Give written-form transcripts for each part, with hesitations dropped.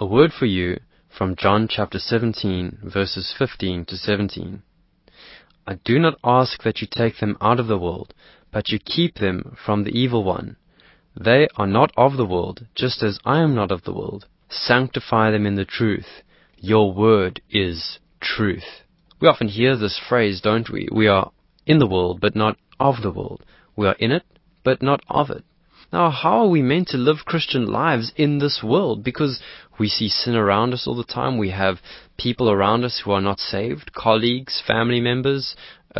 A word for you from John chapter 17, verses 15 to 17. I do not ask that you take them out of the world, but you keep them from the evil one. They are not of the world, just as I am not of the world. Sanctify them in the truth. Your word is truth. We often hear this phrase, don't we? We are in the world, but not of the world. We are in it, but not of it. Now, how are we meant to live Christian lives in this world? Because we see sin around us all the time. We have people around us who are not saved, colleagues, family members.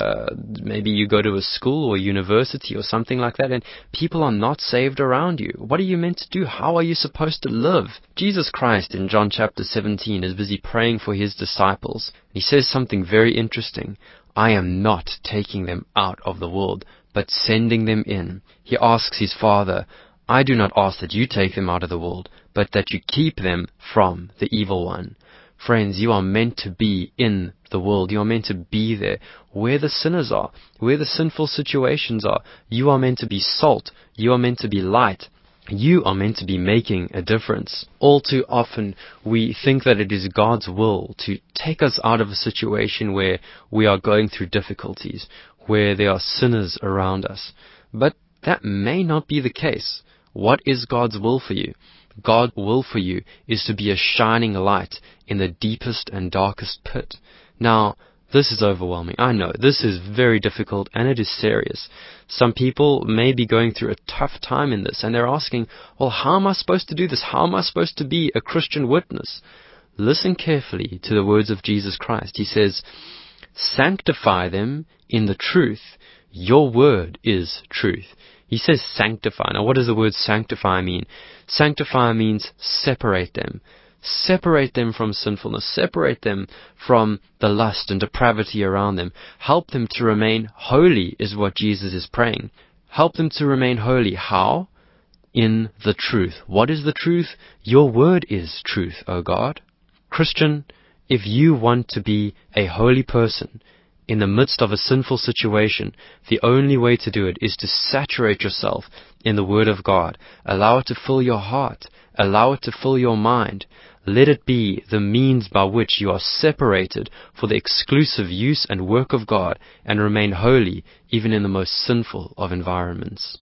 Maybe you go to a school or university or something like that, and people are not saved around you. What are you meant to do? How are you supposed to live? Jesus Christ in John chapter 17 is busy praying for his disciples. He says something very interesting. I am not taking them out of the world, but sending them in. He asks his Father, I do not ask that you take them out of the world, but that you keep them from the evil one. Friends, you are meant to be in the world. You are meant to be there where the sinners are, where the sinful situations are. You are meant to be salt. You are meant to be light. You are meant to be making a difference. All too often, we think that it is God's will to take us out of a situation where we are going through difficulties, where there are sinners around us. But that may not be the case. What is God's will for you? God's will for you is to be a shining light in the deepest and darkest pit. Now, this is overwhelming. I know, this is very difficult and it is serious. Some people may be going through a tough time in this and they're asking, well, how am I supposed to do this? How am I supposed to be a Christian witness? Listen carefully to the words of Jesus Christ. He says, sanctify them in the truth. Your word is truth. He says sanctify. Now, what does the word sanctify mean? Sanctify means separate them. Separate them from sinfulness. Separate them from the lust and depravity around them. Help them to remain holy is what Jesus is praying. Help them to remain holy. How? In the truth. What is the truth? Your word is truth, O God. Christian, if you want to be a holy person in the midst of a sinful situation, the only way to do it is to saturate yourself in the Word of God. Allow it to fill your heart. Allow it to fill your mind. Let it be the means by which you are separated for the exclusive use and work of God and remain holy even in the most sinful of environments.